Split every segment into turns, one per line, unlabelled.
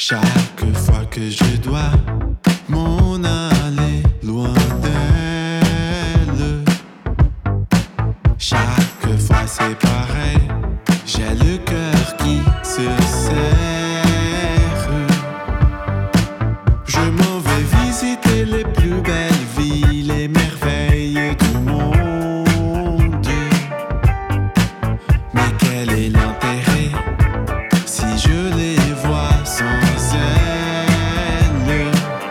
Chaque fois que je dois m'en aller loin d'elle, chaque fois c'est pareil, j'ai le cœur qui se serre. Je m'en vais visiter les plus belles villes et merveilles du monde. Mais quel est l'intérêt si je les vois sans elle?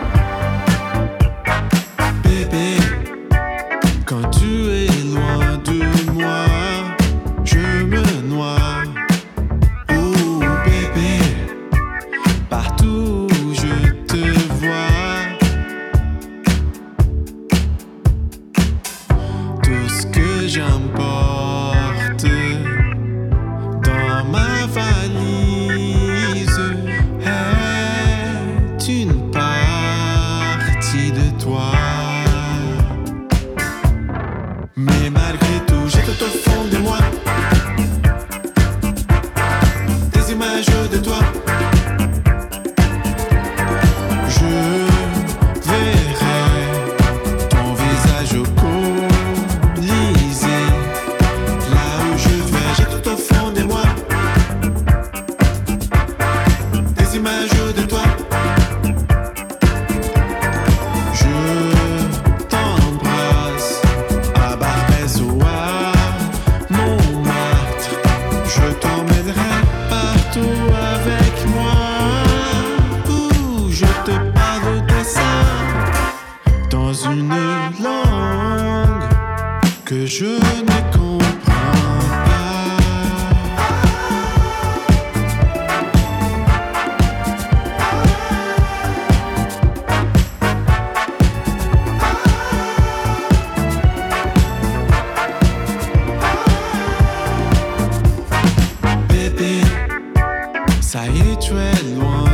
Bébé, quand tu es loin de moi, je me noie. Oh bébé, partout où je te vois, tout ce que j'emporte dans ma valise est une partie de toi. Mais malgré tout, j'ai tout au fond de moi des images de toi. Je verrai ton visage au Colisée. Là où je vais, j'ai tout au fond de moi des images de toi. Je t'embrasse à Barbès ou à Montmartre. Je t'emmènerai partout avec moi où je te parle de ça dans une langue que je ne comprends pas. Bébé, ça y est, tu es loin